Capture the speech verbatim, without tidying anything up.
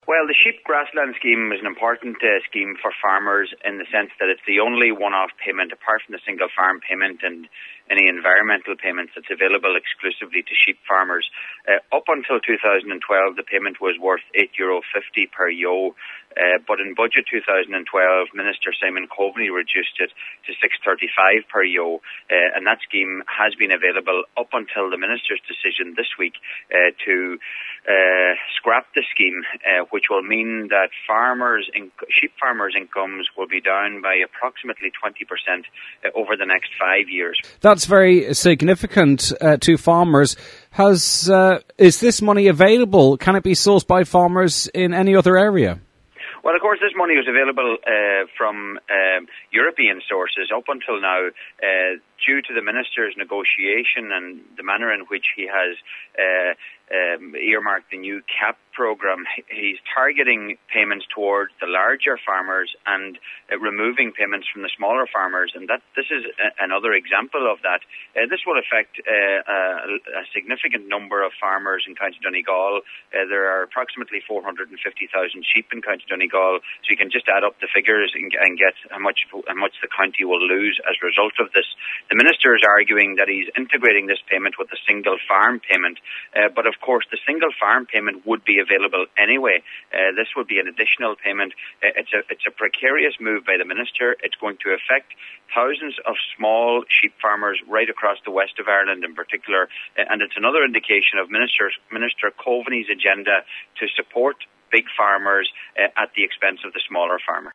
Well, the sheep grassland scheme is an important uh, scheme for farmers in the sense that it's the only one-off payment, apart from the single farm payment and any environmental payments, that's available exclusively to sheep farmers. Uh, up until two thousand twelve, the payment was worth eight euro fifty per ewe, uh, but in budget two thousand twelve, Minister Simon Coveney reduced it to six thirty-five per ewe, uh, and that scheme has been available up until the Minister's decision this week uh, to uh, scrap the scheme, uh, which will mean that farmers, in, sheep farmers' incomes will be down by approximately twenty percent uh, over the next five years. That's very significant uh, to farmers. Has uh, is this money available? Can it be sourced by farmers in any other area? Well, of course, this money was available uh, from um, European sources up until now, uh, due to the Minister's negotiation and the manner in which he has uh, um, earmarked the new C A P programme. He's targeting payments towards the larger farmers and uh, removing payments from the smaller farmers, and that this is a, another example of that. Uh, this will affect uh, a, a significant number of farmers in County Donegal. Uh, there are approximately four hundred fifty thousand sheep in County Donegal, so you can just add up the figures and, and get how much how much the county will lose as a result of this. The Minister is arguing that he's integrating this payment with the single farm payment, uh, but of course the single farm payment would be available anyway. Uh, this would be an additional payment. Uh, it's a it's a precarious move by the Minister. It's going to affect thousands of small sheep farmers right across the west of Ireland in particular, uh, and it's another indication of Minister Minister Coveney's agenda to support big farmers uh, at the expense of the smaller farmer.